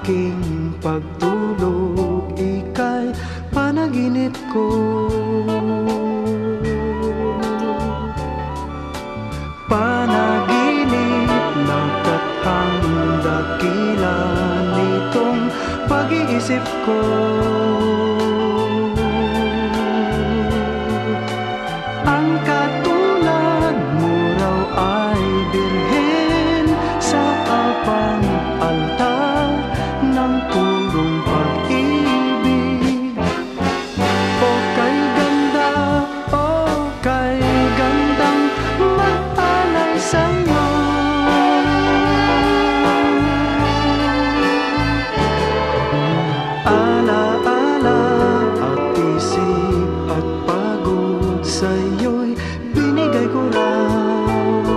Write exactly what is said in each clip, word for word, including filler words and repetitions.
aking pagtulog, ika'y panaginip ko. Panaginip na kathang dakila nitong pag-iisip ko. Ang katulad mo raw ay birhen sa apang altar ng purong pag-ibig. O kay ganda, o kay gandang mag-alay sa'yo. Ala-ala at isip at pagod sa'yo'y binigay ko lang.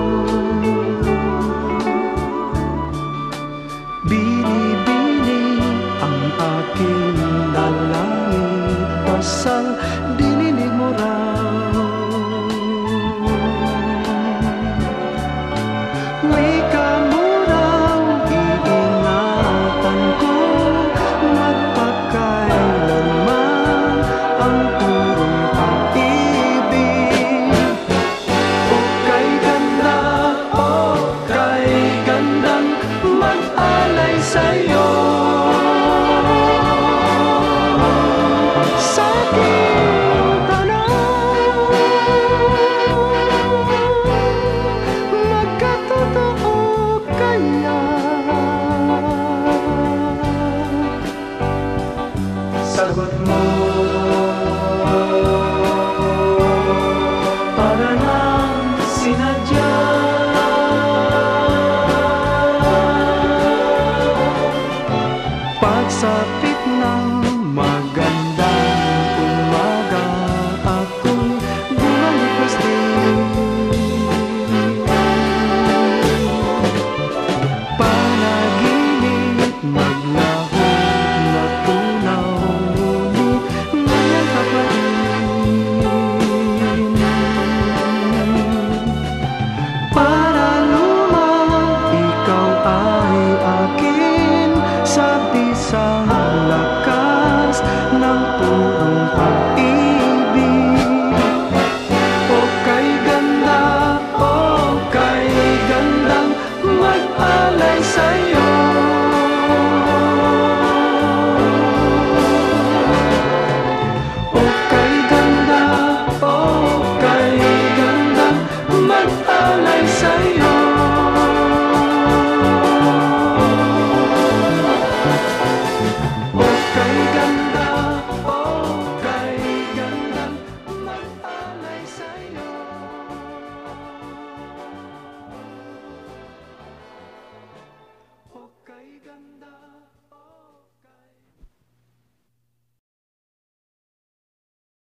Bini-bini ang aking dalangin, dasal dininig mo raw. Wika mo raw, iingatan ko magpakailanman ang purong pag-ibig. O kay ganda, o kay gandang mag-alay sa'yo. Sa aking tanong, magkatotoo kaya? Sagot mo para nang sinadya. Pagsabi